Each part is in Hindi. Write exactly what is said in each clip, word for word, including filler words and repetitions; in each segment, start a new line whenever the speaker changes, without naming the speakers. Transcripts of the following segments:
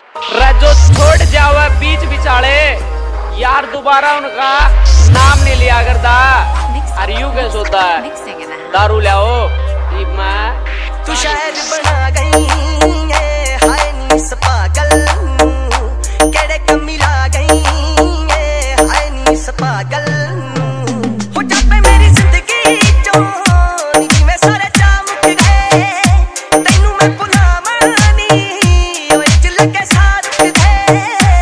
जो छोड़ जावा बीच बिचाले यार दोबारा उनका नाम नहीं लिया करता। अरे यू कैसे होता है दारू लाओ मैं
तू शहर बना गई है हाय नीस पागल केड़े कमी ला गई है हाय नीस पागल हो जापे मेरी जिंदगी चो जिवें सारे चाम मुक गए तैनू मैं भुलावां नी ओए दिल के साथ दे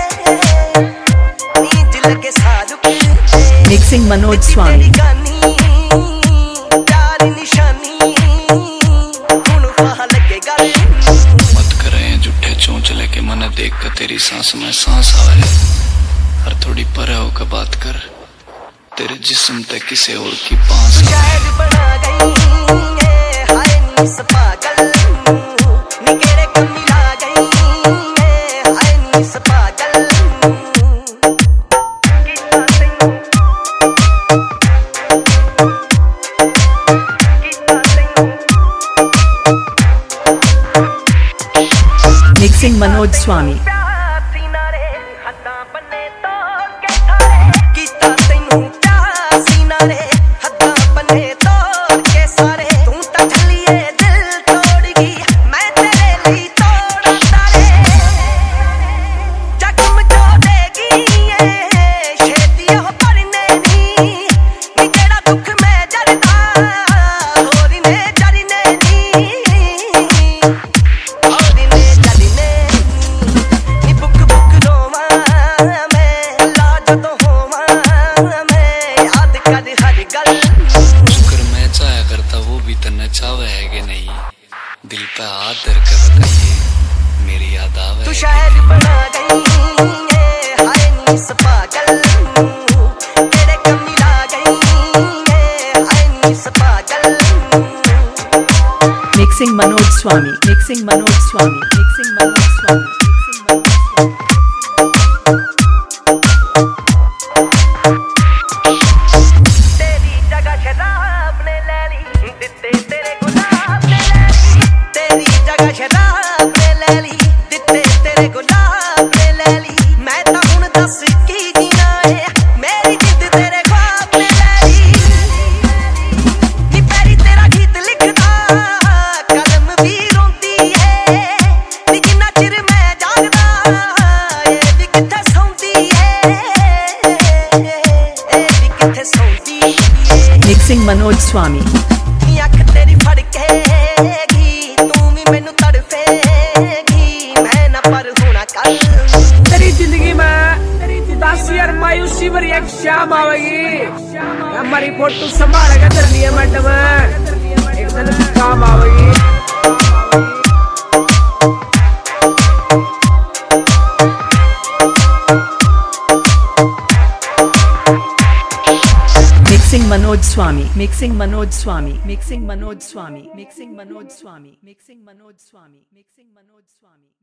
नी दिल के साथ दे
मिक्सिंग मनोज स्वामी
के मन देख कर तेरी सांस में सांस आए हर थोड़ी परे होकर बात कर तेरे जिस्म तक किसी और की पास
शहर बना गई है हाय नीस पागल निकेरे कमी ला गई है हाय नीस पागल
मिक्सिंग मनोज स्वामी
चावे है कि नहीं दिल पे हाथ धर कर बताइए मेरी याद आवे
तू शहर बना गई है हाय नीस पागल तेरे कमी ला गई है हाय नीस पागल
mixing Manoj Swami mixing Manoj Swami mixing Manoj Swami mixing Manoj Swami
तेरी जगह शराब ने ले ली दिते तेरे शराब ने ले ली दिते तेरे गुलाब ने ले ली मैं तो हुण दस की जीना है मेरी जिद तेरे ख्वाब ने ले ली नी पैरी तेरा गीत लिखदा कलम भी रोंदी है नी जिन्ना चिर मैं जागदा ये भी किथे सौंदी है ये भी किथे सौंदी है
मिक्सिंग मनोज स्वामी
अख तेरी फड़ के तू भी मैनू तड़फेगी मैं ना पर होना कल
तेरी जिंदगी में दस यार मायूसी भरी एक शाम आवेगी हमारी फोटो संभालेगा तेरे लिए मैडम एक दिन काम आवेगी।
Mixing Manoj Swami mixing Manoj Swami mixing Manoj Swami mixing Manoj Swami mixing Manoj Swami mixing Manoj स्वामी